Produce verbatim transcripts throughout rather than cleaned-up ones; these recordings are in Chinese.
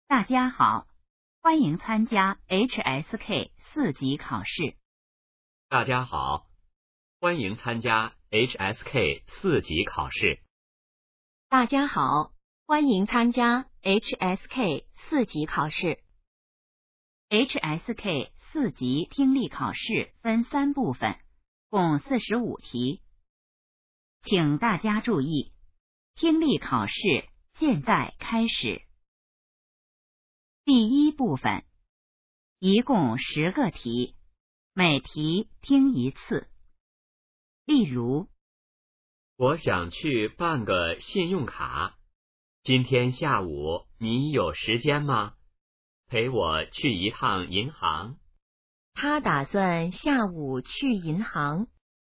大家好，欢迎参加 H S K 四级考试。 大家好，欢迎参加 H S K 四级考试。 大家好，欢迎参加 H S K 四级考试。 H S K 四级听力考试分三部分，共四十五题。请大家注意，听力考试现在开始。第一部分，一共十个题，每题听一次。例如， 我想去办个信用卡，今天下午你有时间吗？陪我去一趟银行。 他打算下午去银行。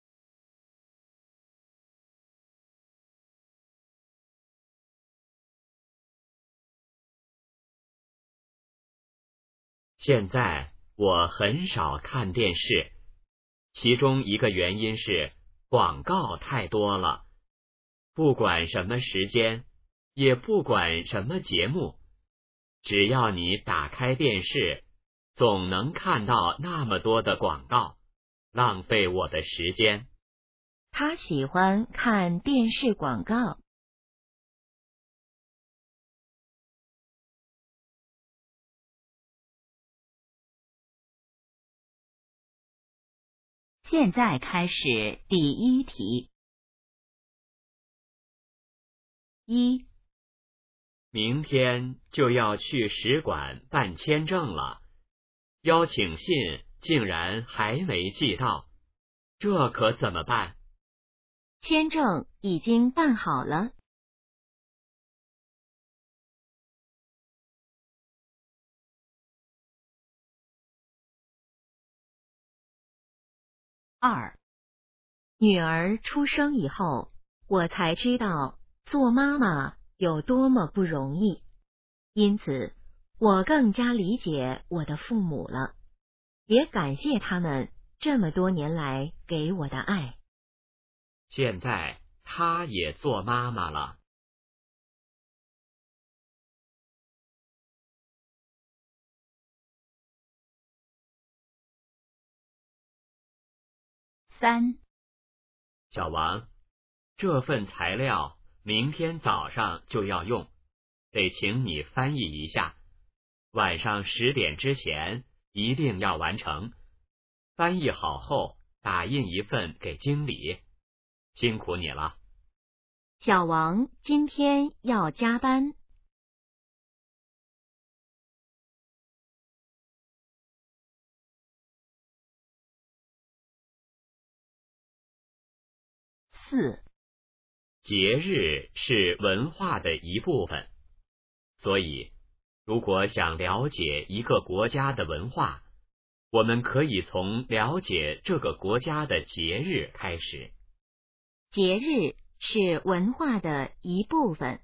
现在我很少看电视，其中一个原因是广告太多了。不管什么时间，也不管什么节目，只要你打开电视，总能看到那么多的广告，浪费我的时间。 他喜欢看电视广告。 现在开始第一题。一， 明天就要去使馆办签证了，邀请信竟然还没寄到，这可怎么办？ 签证已经办好了。 二， 女儿出生以后，我才知道做妈妈有多么不容易，因此我更加理解我的父母了，也感谢他们这么多年来给我的爱。 现在她也做妈妈了。 三， 小王，这份材料明天早上就要用，得请你翻译一下，晚上十点之前一定要完成。翻译好后打印一份给经理，辛苦你了。 小王今天要加班。 四， 节日是文化的一部分，所以如果想了解一个国家的文化，我们可以从了解这个国家的节日开始。 节日是文化的一部分。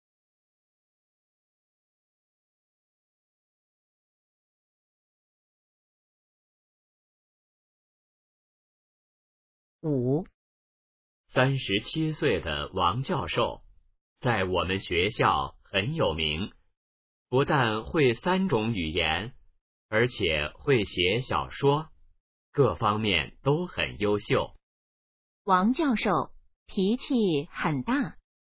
五， 三十七岁的王教授在我们学校很有名，不但会三种语言，而且会写小说，各方面都很优秀。 王教授脾气很大。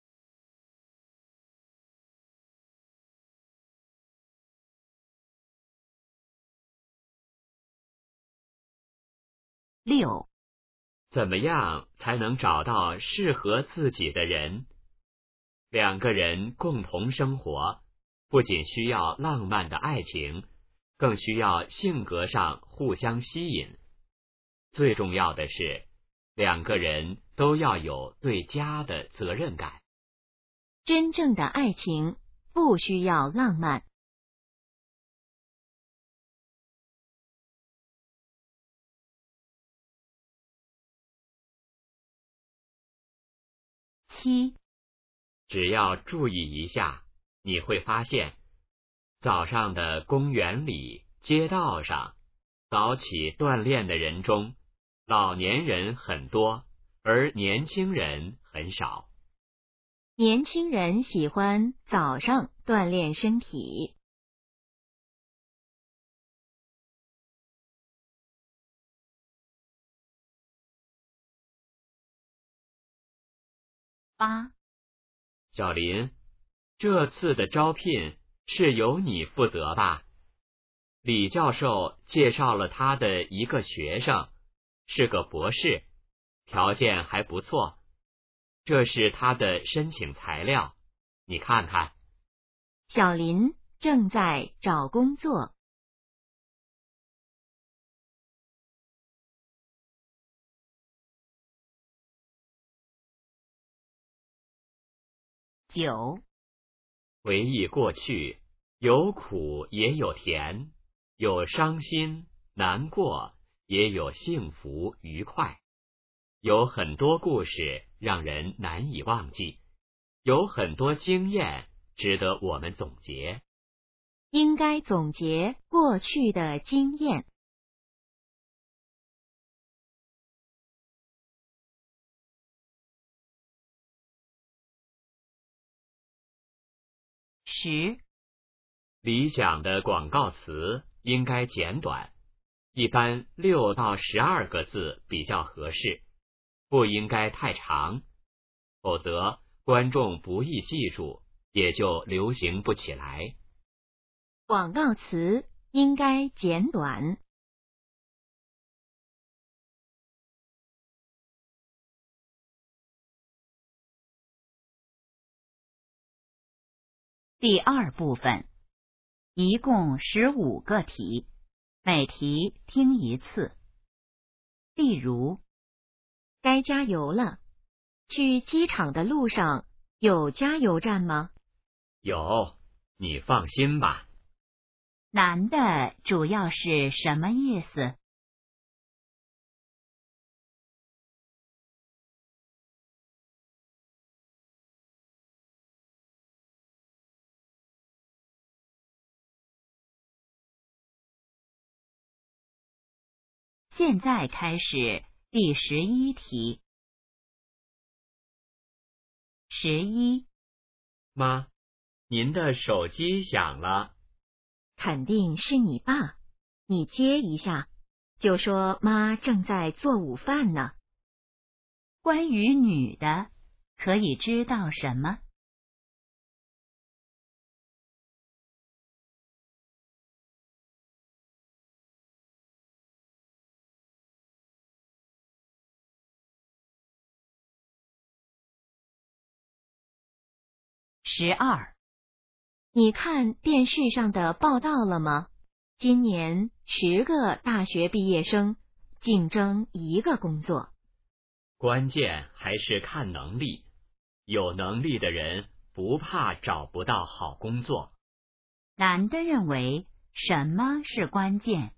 六， 怎么样才能找到适合自己的人？两个人共同生活，不仅需要浪漫的爱情，更需要性格上互相吸引。最重要的是，两个人都要有对家的责任感。 真正的爱情不需要浪漫。 七， 只要注意一下，你会发现，早上的公园里、街道上，早起锻炼的人中，老年人很多，而年轻人很少。 年轻人喜欢早上锻炼身体。 八。 小林，这次的招聘是由你负责吧？李教授介绍了他的一个学生，是个博士，条件还不错。这是他的申请材料，你看看。 小林正在找工作。 九。 回忆过去，有苦也有甜，有伤心难过，也有幸福愉快。有很多故事让人难以忘记，有很多经验值得我们总结。 应该总结过去的经验。 十。 理想的广告词应该简短，一般六到十二个字比较合适，不应该太长，否则观众不易记住，也就流行不起来。 广告词应该简短。 第二部分，一共十五个题，每题听一次。例如， 该加油了。去机场的路上有加油站吗？ 有，你放心吧。 男的主要是什么意思？现在开始第十一题。十一。 妈，您的手机响了。 肯定是你爸，你接一下，就说妈正在做午饭呢。 关于女的，可以知道什么？十二。 你看电视上的报道了吗？今年十个大学毕业生竞争一个工作。 关键还是看能力，有能力的人不怕找不到好工作。 男的认为什么是关键？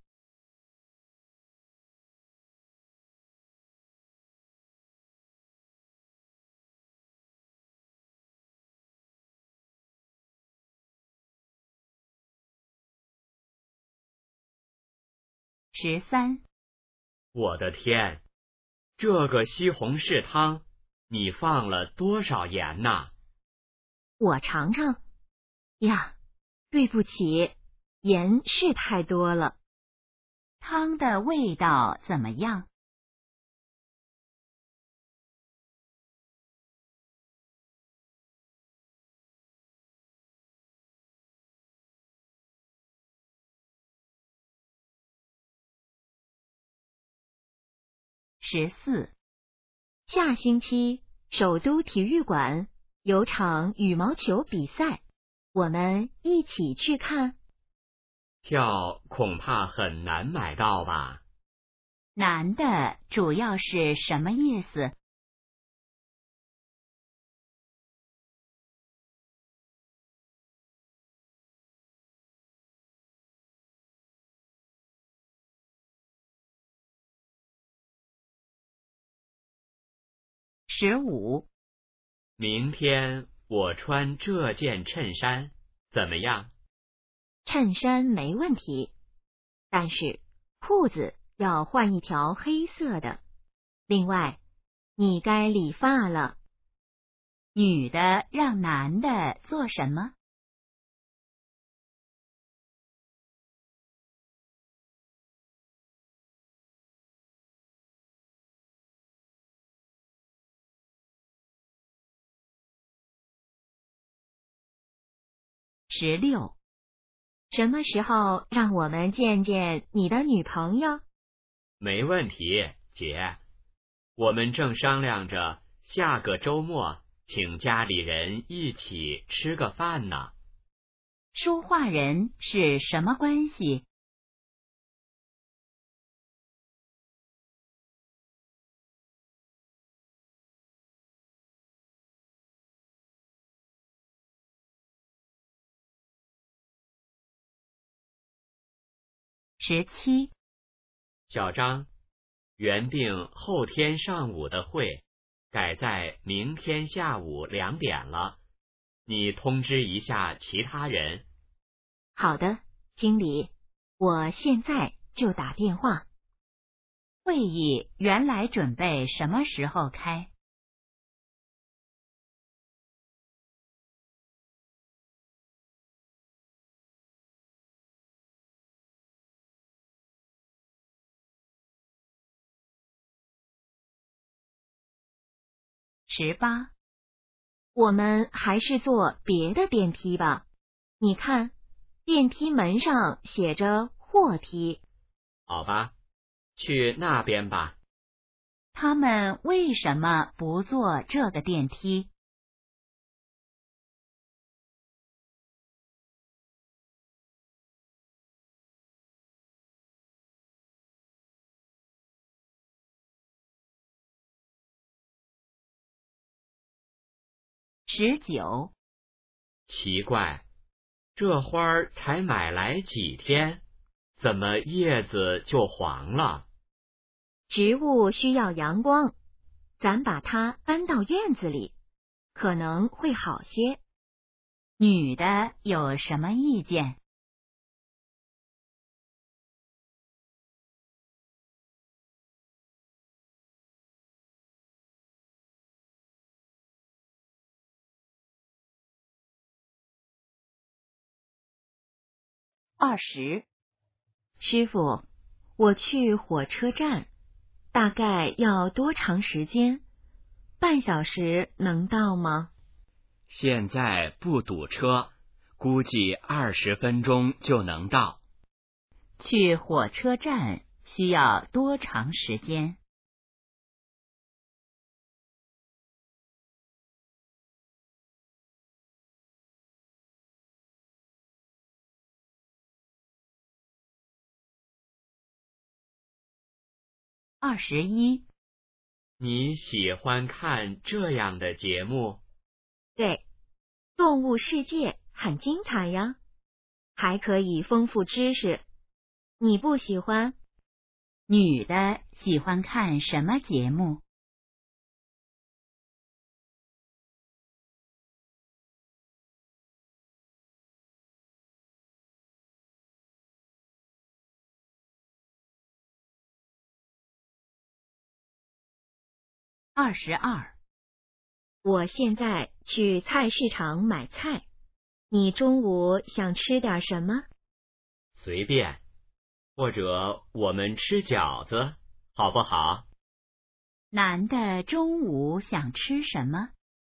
十三。 我的天，这个西红柿汤你放了多少盐呐？ 我尝尝。呀，对不起，盐是太多了。 汤的味道怎么样？十四。 下星期首都体育馆有场羽毛球比赛，我们一起去看。 票恐怕很难买到吧？ 男的主要是什么意思？十五。 明天我穿这件衬衫怎么样？ 衬衫没问题，但是裤子要换一条黑色的。另外，你该理发了。 女的让男的做什么？ 十六。 什么时候让我们见见你的女朋友？ 没问题，姐。我们正商量着下个周末请家里人一起吃个饭呢。 说话人是什么关系？十七。 小张，原定后天上午的会改在明天下午两点了，你通知一下其他人。 好的，经理，我现在就打电话。 会议原来准备什么时候开？十八。 我们还是坐别的电梯吧。你看，电梯门上写着货梯。 好吧，去那边吧。 他们为什么不坐这个电梯？十九。 奇怪，这花儿才买来几天，怎么叶子就黄了？ 植物需要阳光，咱把它搬到院子里，可能会好些。 女的有什么意见？二十。 师傅，我去火车站，大概要多长时间？半小时能到吗？ 现在不堵车，估计二十分钟就能到。 去火车站需要多长时间？二十一。 你喜欢看这样的节目？ 对，动物世界很精彩呀，还可以丰富知识。你不喜欢？ 女的喜欢看什么节目？二十二。 我现在去菜市场买菜，你中午想吃点什么？ 随便，或者我们吃饺子，好不好？ 男的中午想吃什么？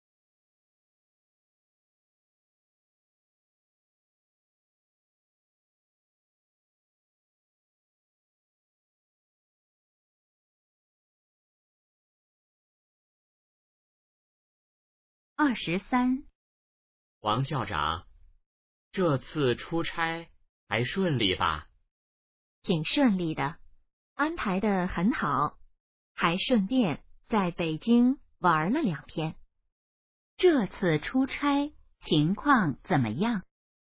二十三。 王校长，这次出差还顺利吧？ 挺顺利的，安排的很好，还顺便在北京玩了两天。 这次出差情况怎么样？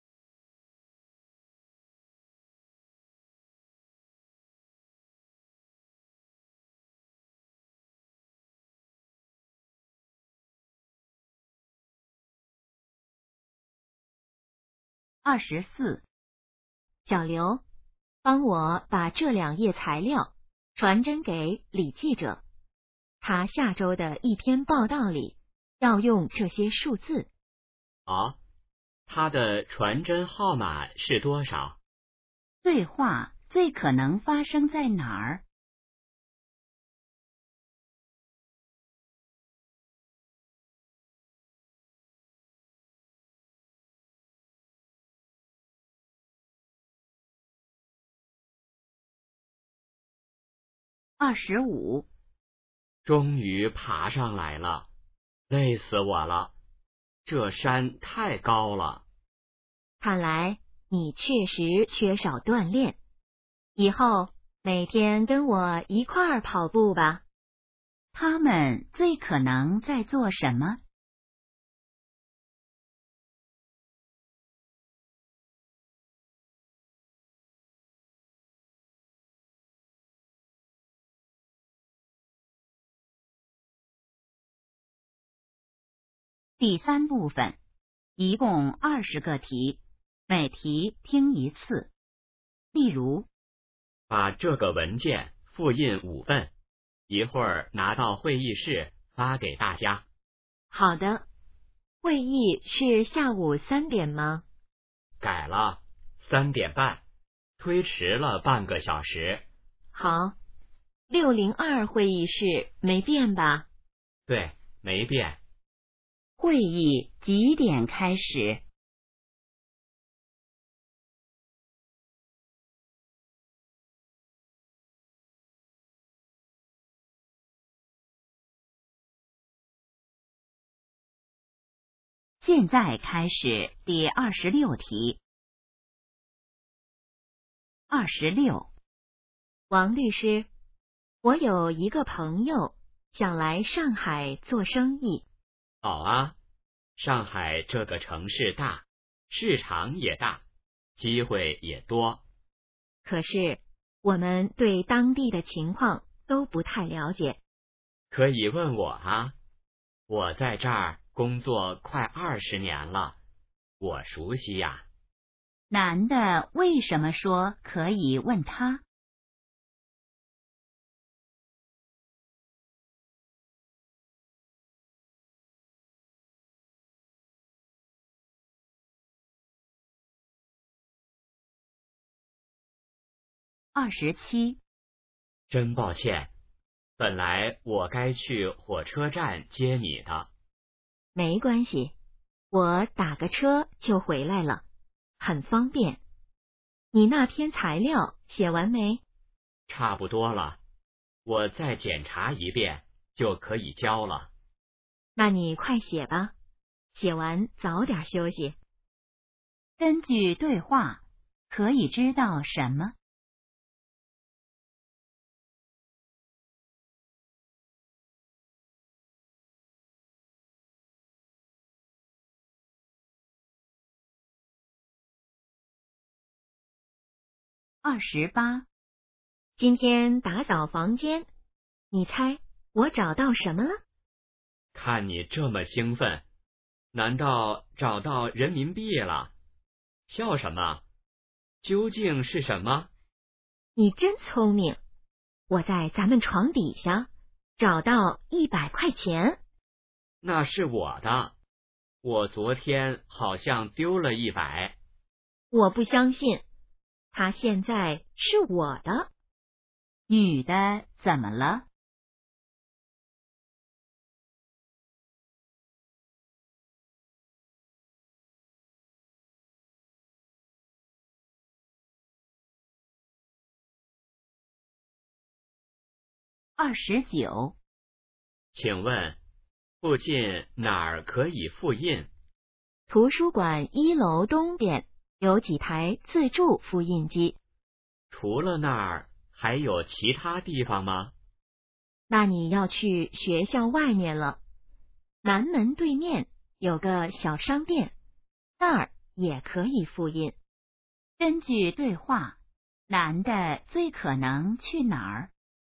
二十四。 小刘，帮我把这两页材料传真给李记者，他下周的一篇报道里要用这些数字。 好，他的传真号码是多少？ 对话最可能发生在哪儿？ 二十五。 终于爬上来了，累死我了，这山太高了。 看来你确实缺少锻炼，以后每天跟我一块儿跑步吧。 他们最可能在做什么？第三部分，一共二十个题，每题听一次。例如， 把这个文件复印五份，一会儿拿到会议室发给大家。 好的。会议是下午三点吗？ 改了，三点半，推迟了半个小时。 好。六零二会议室没变吧？ 对，没变。 会议几点开始？现在开始第二十六题。二十六。 王律师，我有一个朋友想来上海做生意。 好啊，上海这个城市大，市场也大，机会也多。 可是我们对当地的情况都不太了解。 可以问我啊，我在这儿工作快二十年了，我熟悉呀。 男的为什么说可以问他？二十七。 真抱歉，本来我该去火车站接你的。 没关系，我打个车就回来了，很方便。你那篇材料写完没？ 差不多了，我再检查一遍就可以交了。 那你快写吧，写完早点休息。 根据对话，可以知道什么？二十八。 今天打扫房间，你猜我找到什么了？ 看你这么兴奋，难道找到人民币了？笑什么？究竟是什么？ 你真聪明，我在咱们床底下找到一百块钱。 那是我的，我昨天好像丢了一百。 我不相信，它现在是我的。 女的怎么了？二十九。 请问附近哪儿可以复印？ 图书馆一楼东边有几台自助复印机。 除了那儿，还有其他地方吗？ 那你要去学校外面了。南门对面有个小商店，那儿也可以复印。 根据对话，男的最可能去哪儿？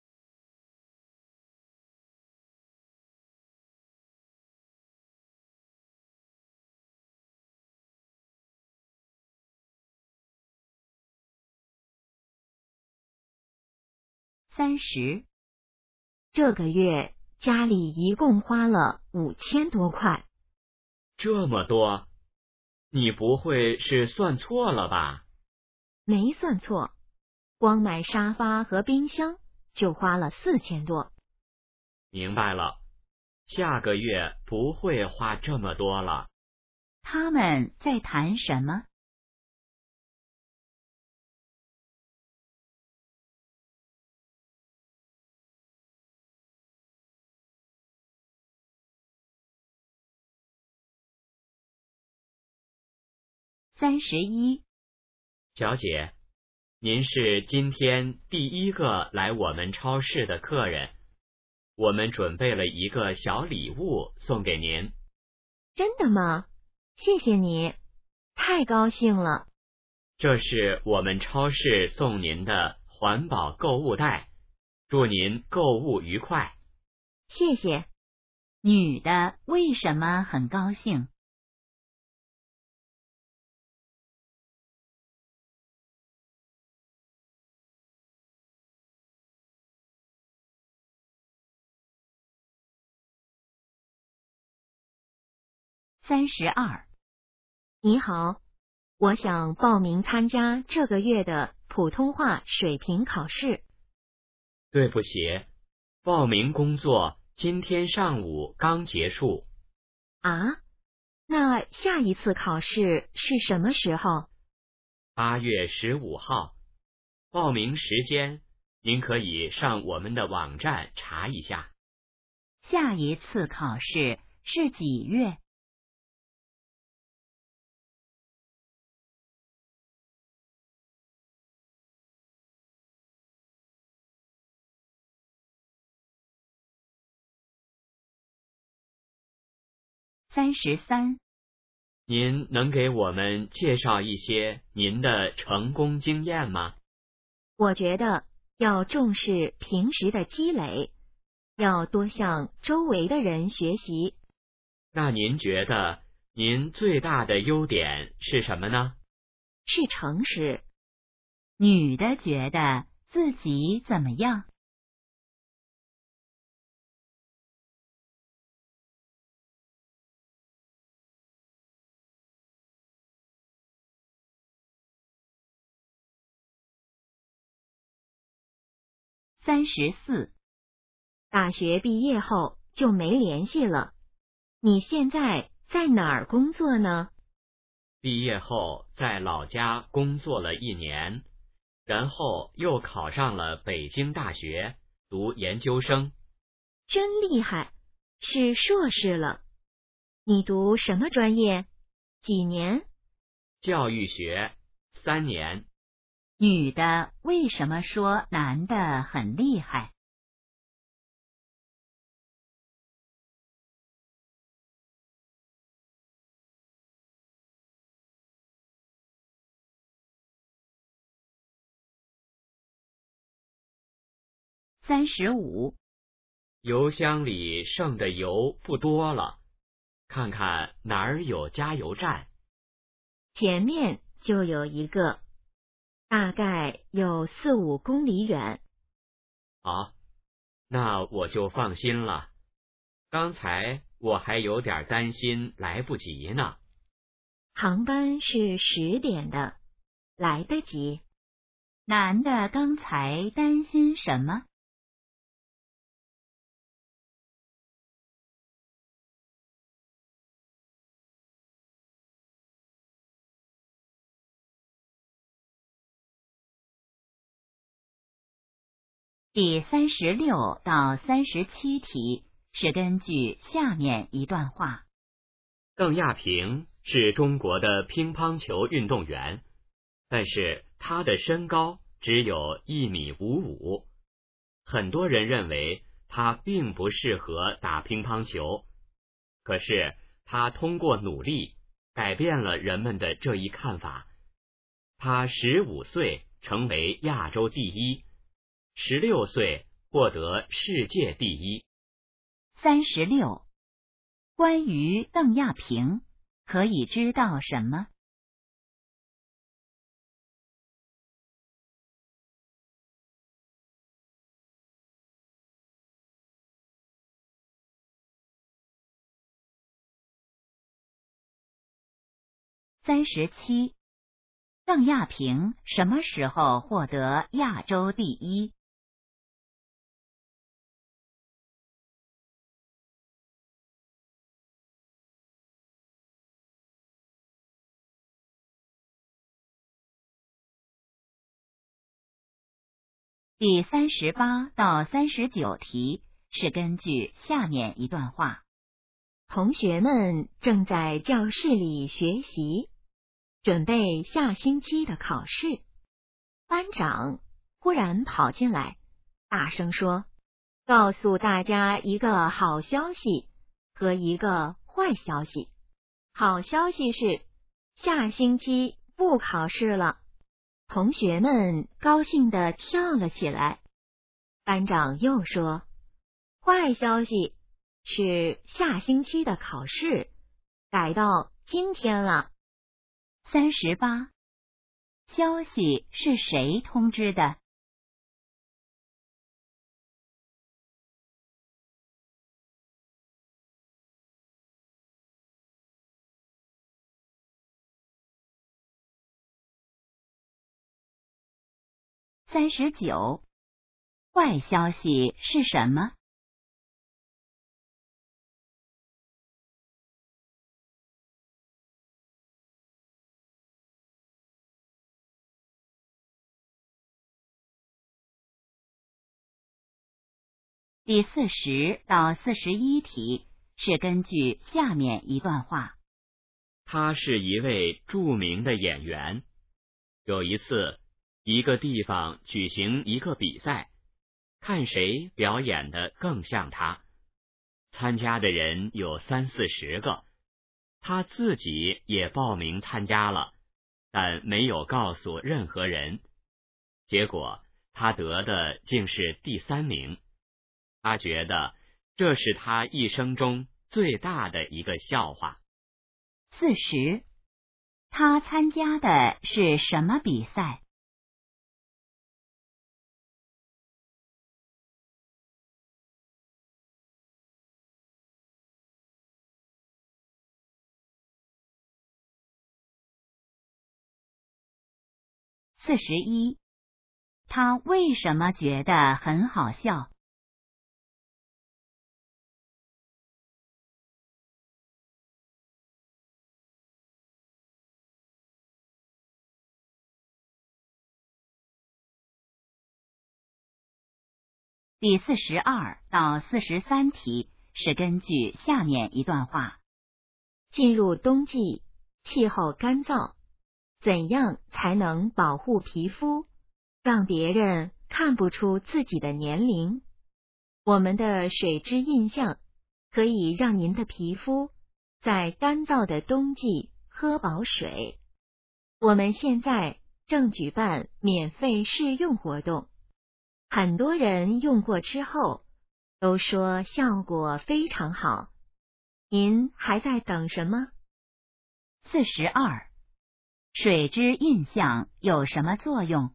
三十。 这个月家里一共花了五千多块。 这么多？你不会是算错了吧？ 没算错，光买沙发和冰箱就花了四千多。 明白了，下个月不会花这么多了。 他们在谈什么？ 三十一。 小姐，您是今天第一个来我们超市的客人，我们准备了一个小礼物送给您。 真的吗？谢谢你，太高兴了。 这是我们超市送您的环保购物袋，祝您购物愉快。 谢谢。 女的为什么很高兴？三十二。 你好，我想报名参加这个月的普通话水平考试。 对不起，报名工作今天上午刚结束。 啊？那下一次考试是什么时候？ 八月十五号。报名时间您可以上我们的网站查一下。 下一次考试是几月？三十三。 您能给我们介绍一些您的成功经验吗？ 我觉得要重视平时的积累，要多向周围的人学习。 那您觉得您最大的优点是什么呢？ 是诚实。 女的觉得自己怎么样？三十四。 大学毕业后就没联系了。你现在在哪儿工作呢？ 毕业后在老家工作了一年，然后又考上了北京大学读研究生。 真厉害，是硕士了。你读什么专业？几年？ 教育学，三年。 女的为什么说男的很厉害？三十五。 油箱里剩的油不多了，看看哪儿有加油站。 前面就有一个，大概有四五公里远。 好，那我就放心了。刚才我还有点担心来不及呢。 航班是十点的，来得及。 男的刚才担心什么？第三十六到三十七题是根据下面一段话。 邓亚萍是中国的乒乓球运动员，但是她的身高只有一米五五，很多人认为她并不适合打乒乓球。可是她通过努力改变了人们的这一看法。她十五岁成为亚洲第一，十六岁获得世界第一。 三十六。关于邓亚萍，可以知道什么？三十七。邓亚萍什么时候获得亚洲第一？第三十八到三十九题是根据下面一段话。 同学们正在教室里学习， 准备下星期的考试。班长忽然跑进来，大声说：“告诉大家一个好消息和一个坏消息。好消息是，下星期不考试了。”同学们高兴地跳了起来。班长又说：“坏消息是，下星期的考试改到今天了。” 三十八，消息是谁通知的？三十九，坏消息是什么？第四十到四十一题是根据下面一段话。 他是一位著名的演员。有一次，一个地方举行一个比赛，看谁表演的更像他。参加的人有三四十个，他自己也报名参加了，但没有告诉任何人。结果他得的竟是第三名。他觉得这是他一生中最大的一个笑话。 四十，他参加的是什么比赛？四十一，他为什么觉得很好笑？第四十二到四十三题是根据下面一段话。 进入冬季，气候干燥，怎样才能保护皮肤，让别人看不出自己的年龄？我们的水之印象可以让您的皮肤在干燥的冬季喝饱水。我们现在正举办免费试用活动，很多人用过之后都说效果非常好。您还在等什么？ 四十二，水之印象有什么作用？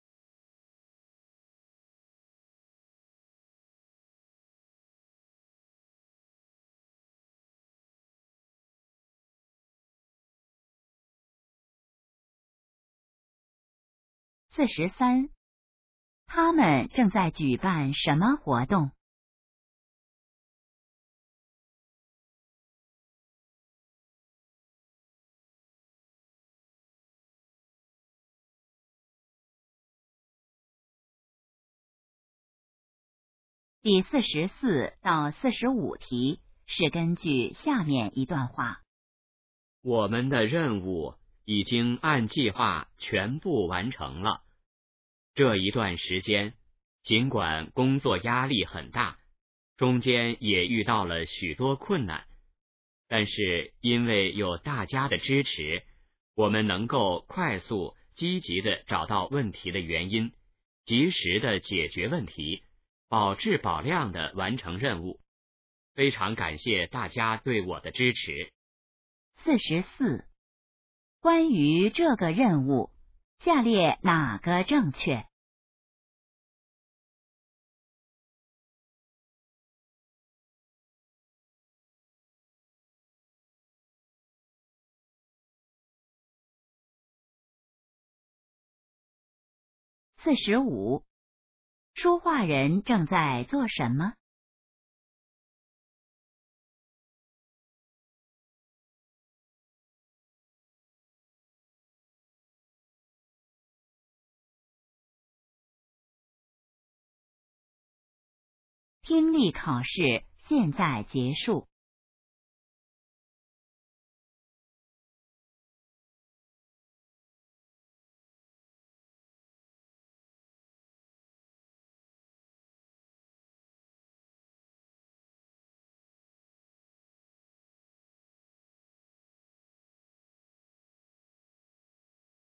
四十三，他们正在举办什么活动？第四十四到四十五题是根据下面一段话。 我们的任务已经按计划全部完成了。这一段时间，尽管工作压力很大，中间也遇到了许多困难，但是因为有大家的支持，我们能够快速、积极地找到问题的原因，及时地解决问题，保质保量地完成任务。非常感谢大家对我的支持。 四十四，关于这个任务，下列哪个正确？四十五，说话人正在做什么？听力考试现在结束。